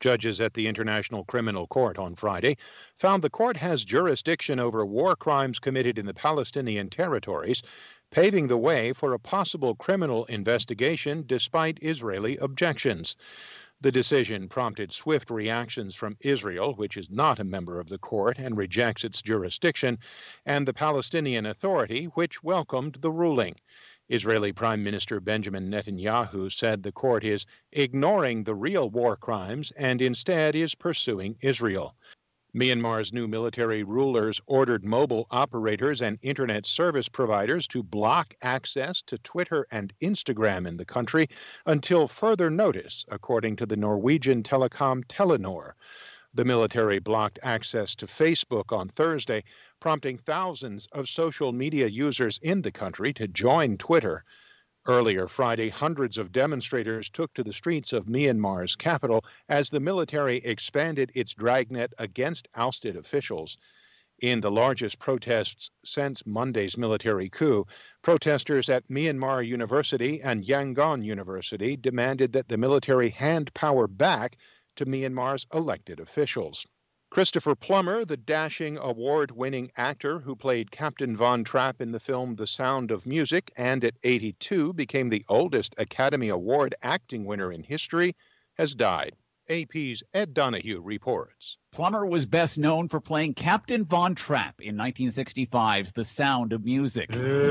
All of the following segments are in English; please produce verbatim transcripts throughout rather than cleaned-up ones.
Judges at the International Criminal Court on Friday found the court has jurisdiction over war crimes committed in the Palestinian territories, paving the way for a possible criminal investigation despite Israeli objections. The decision prompted swift reactions from Israel, which is not a member of the court and rejects its jurisdiction, and the Palestinian Authority, which welcomed the ruling. Israeli Prime Minister Benjamin Netanyahu said the court is ignoring the real war crimes and instead is pursuing Israel. Myanmar's new military rulers ordered mobile operators and internet service providers to block access to Twitter and Instagram in the country until further notice, according to the Norwegian telecom Telenor. The military blocked access to Facebook on Thursday, prompting thousands of social media users in the country to join Twitter. Earlier Friday, hundreds of demonstrators took to the streets of Myanmar's capital as the military expanded its dragnet against ousted officials. In the largest protests since Monday's military coup, protesters at Myanmar University and Yangon University demanded that the military hand power back to Myanmar's elected officials. Christopher Plummer, the dashing award-winning actor who played Captain Von Trapp in the film The Sound of Music and at eighty-two became the oldest Academy Award acting winner in history, has died. A P's Ed Donahue reports. Plummer was best known for playing Captain Von Trapp in nineteen sixty-five's The Sound of Music.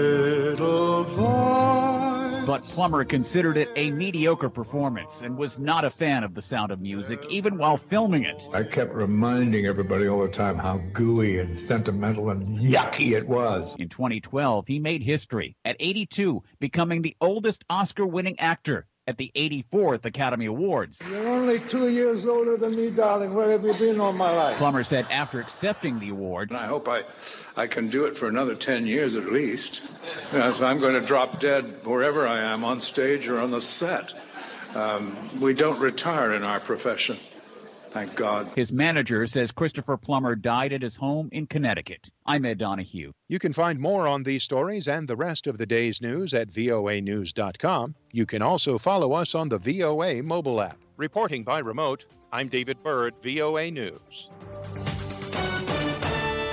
But Plummer considered it a mediocre performance and was not a fan of The Sound of Music, even while filming it. I kept reminding everybody all the time how gooey and sentimental and yucky it was. In twenty twelve, he made history at eighty-two, becoming the oldest Oscar-winning actor at the eighty-fourth Academy Awards. You're only two years older than me, darling. Where have you been all my life? Plummer said after accepting the award, And I hope I, I can do it for another ten years at least. You know, so I'm going to drop dead wherever I am, on stage or on the set. Um, we don't retire in our profession. Thank God. His manager says Christopher Plummer died at his home in Connecticut. I'm Ed Donahue. You can find more on these stories and the rest of the day's news at V O A news dot com. You can also follow us on the V O A mobile app. Reporting by remote, I'm David Bird, V O A News.